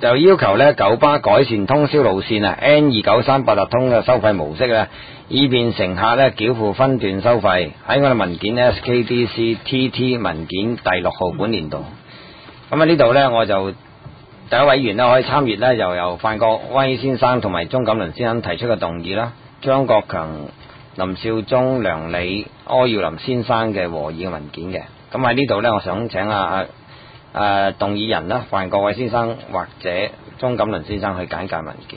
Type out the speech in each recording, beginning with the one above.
就要求咧九巴改善通宵路線啊 N293八達通嘅收費模式啊，以便乘客咧繳付分段收費。喺我哋文件 SKDC TT 文件第6號本年度。咁啊呢度咧我就第一委員咧可以參與咧，又由范國威先生同埋鍾錦麟先生提出嘅動議啦，張國強、林少忠、梁理、柯耀林先生嘅和議嘅文件嘅。咁喺呢度咧，我想請動議人啦，范國威先生或者鍾錦麟先生去簡介文件。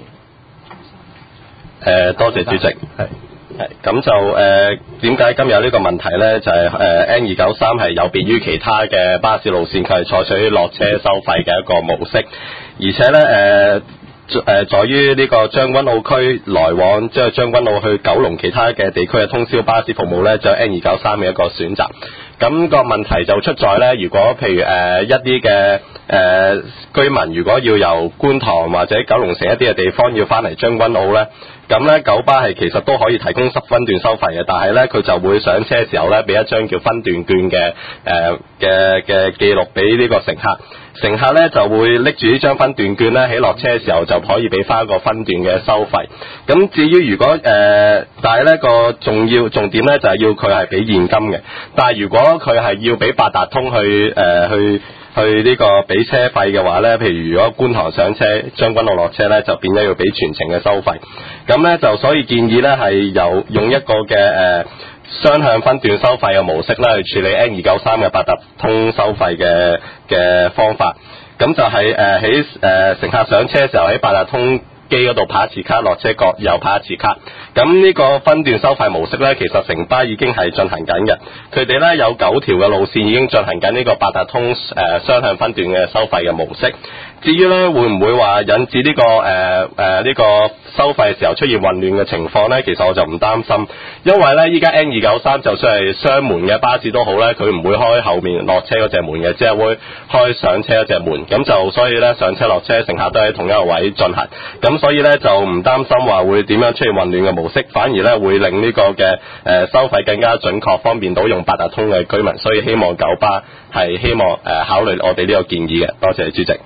多謝主席。咁就點解今日呢個問題呢？就係N293係有別於其他嘅巴士路線，佢係採取落車收費嘅一個模式，而且呢在於呢個將軍澳區來往即係將軍澳去九龍其他嘅地區嘅通宵巴士服務呢，就係N293嘅一個選擇。咁個問題就出在呢，如果譬如一啲嘅居民如果要由觀塘或者九龍城一啲嘅地方要翻嚟將軍澳呢，咁呢九巴係其實都可以提供10分段收費嘅，但係呢，佢就會上車嘅時候呢，俾一張叫分段券嘅記錄俾呢個乘客。乘客呢就會拎住呢張分段券呢，喺落車嘅時候就可以俾翻一個分段嘅收費。咁至於如果但係呢個重點呢，就係要佢係俾現金嘅，但係如果佢係要俾八達通去呢個俾車費嘅話呢，譬如如果觀塘上車，將軍澳落車呢，就變咗要俾全程嘅收費。咁呢，就所以建議呢係用一個嘅雙向分段收費嘅模式啦，去處理N293嘅八達通收費嘅方法。咁就係喺乘客上車嘅時候喺八達通機嗰度拍一次卡，落車角又拍一次卡。咁呢個分段收費模式呢，其實城巴已經係進行緊嘅。佢哋呢有9條嘅路線已經進行緊呢個八達通雙向分段嘅收費嘅模式。至於呢會唔會話引致呢個收費嘅時候出現混亂嘅情況呢？其實我就唔擔心，因為呢依家 N293就算係雙門嘅巴士都好呢，佢唔會開後面落車嗰隻門嘅，只係會開上車嗰隻門。咁就所以呢，上車落車乘客都喺同一個位進行。咁所以呢，就唔擔心話會點樣出現混亂嘅模式，反而呢會令呢個嘅收費更加準確，方便到用八達通嘅居民。所以希望九巴係希望考慮我哋呢個建議嘅。多謝主席。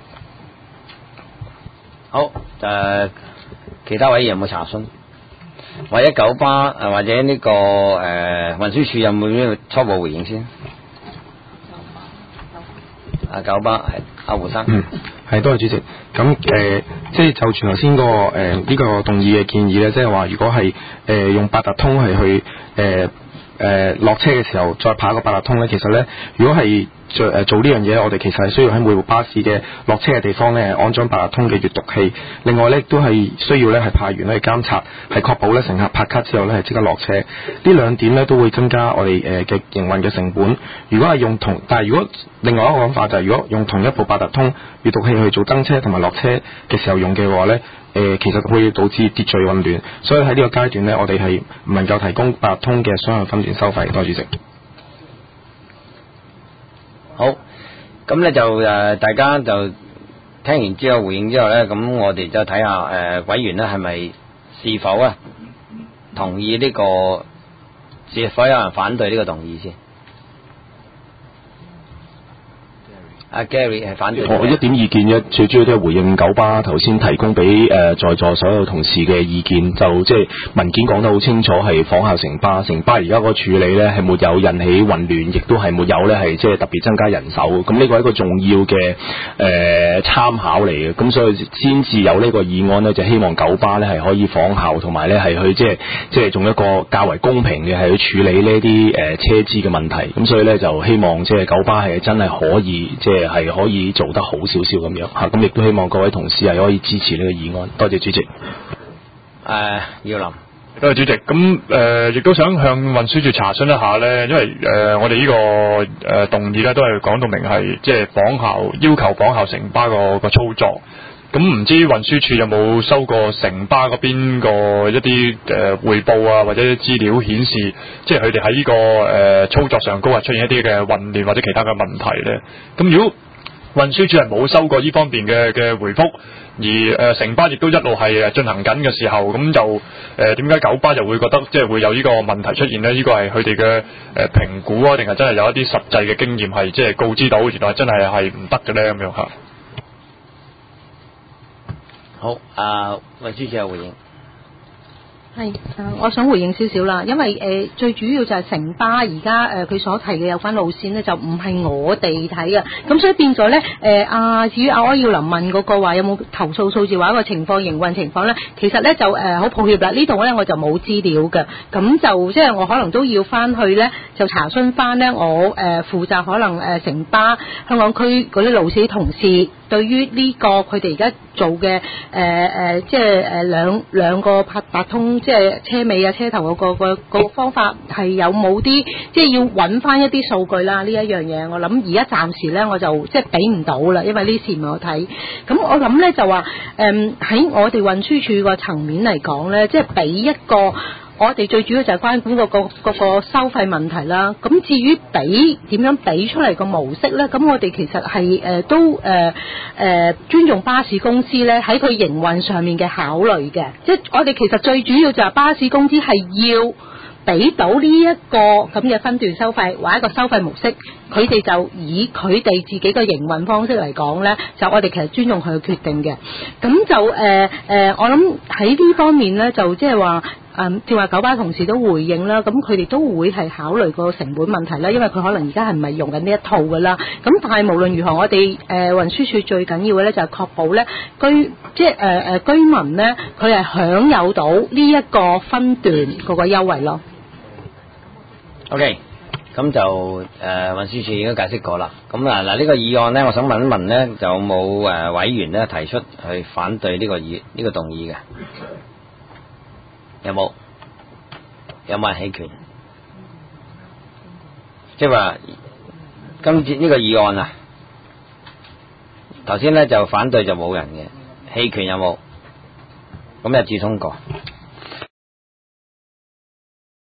好，其他委員有冇查詢？或者九巴或者呢個運輸署有冇咩初步回應先？九巴係阿胡生。 係，多謝主席。咁即係就住頭先個呢個動議嘅建議咧，即係話如果係用八達通係去落車嘅時候再拍一個八達通咧，其實咧如果係做呢樣嘢，我哋其實係需要喺每部巴士嘅落車嘅地方咧安裝八達通嘅閱讀器。另外咧都係需要咧係派員咧監察，係確保咧乘客拍卡之後咧係即刻落車。呢兩點咧都會增加我哋嘅營運嘅成本。如果係用但係如果另外一個講法就係如果用同一部八達通閱讀器去做登車同埋落車嘅時候用嘅話咧，其實會導致秩序混亂。所以喺呢個階段咧，我哋係唔能夠提供八達通嘅雙向分段收費。多謝主席。 好，咁咧就大家就聽完之後回應之後咧，咁我哋就睇下委員咧係咪是否啊同意呢個，是否有人反對呢個動議先？阿 Gary 係反對。 我一點意見啫，最主要都係回應九巴頭先提供俾在座所有同事嘅意見，就即係文件講得好清楚，係仿效城巴。城巴而家個處理咧係沒有引起混亂，亦都係沒有咧係即係特別增加人手。咁呢個係一個重要嘅參考嚟嘅。咁所以先至有呢個議案咧，就希望九巴咧係可以仿效，同埋咧係去即係用一個較為公平嘅係去處理呢啲車資嘅問題。咁所以咧就希望即係九巴係真係可以即係可以做得好少少咁樣嚇，咁亦都希望各位同事係可以支持呢個議案。多謝主席。 耀林。 多謝主席。咁亦都想向運輸署查詢一下咧，因為我哋呢個動議咧都係講到明係即係要求仿效城巴個操作。咁唔知運輸署有冇收過城巴嗰邊個一啲匯報啊，或者資料顯示，即係佢哋喺呢個操作上高係出現一啲嘅混亂或者其他嘅問題咧？咁如果運輸署係冇收過呢方面嘅回覆，而城巴亦都一路係進行緊嘅時候，咁就點解九巴就會覺得即係會有呢個問題出現咧？呢個係佢哋嘅評估啊，定係真係有一啲實際嘅經驗係即係告知到原來真係唔得嘅咧咁樣嚇？ 好，運輸署有回應。 係，我想回應少少啦，因為最主要就係城巴而家佢所提嘅有關路線呢，就唔係我哋睇嘅，咁所以變咗呢，至於柯耀林問嗰個話有冇投訴數字或者個情況營運情況呢，其實呢就好抱歉啦，呢度呢我就冇資料嘅，咁就即係我可能都要翻去呢，就查詢翻呢我負責可能城巴香港區嗰啲路線同事。對於呢個佢哋而家做嘅即係兩個八通，即係車尾啊車頭嗰個方法係有冇啲即係要揾翻一啲數據啦？呢一樣嘢我諗而家暫時咧我就即係俾唔到啦，因為呢次唔係我睇。咁我諗咧就話喺我哋運輸署個層面嚟講咧，即係俾一個。我哋最主要就係關管個收費問題啦。咁至於點樣俾出嚟個模式咧，咁我哋其實係都尊重巴士公司咧喺佢營運上面嘅考慮嘅。即係我哋其實最主要就係巴士公司係要俾到呢一個咁嘅分段收費或者一個收費模式，佢哋就以佢哋自己嘅營運方式嚟講咧，就我哋其實尊重佢嘅決定嘅。咁就我諗喺呢方面咧，就即係話。正話九巴同事都回應啦，咁佢哋都會係考慮個成本問題啦，因為佢可能而家係唔係用緊呢一套噶啦。咁但係無論如何，我哋運輸署最緊要嘅咧就係確保咧居民咧佢係享有到呢一個分段嗰個優惠咯。 OK， 咁就運輸署已經解釋過啦。咁嗱呢個議案咧，我想問一問咧，就有冇委員咧提出去反對呢個動議嘅？有冇人棄權？即係話今次呢個議案啊，頭先咧就反對就冇人嘅，棄權有冇？咁一致通過。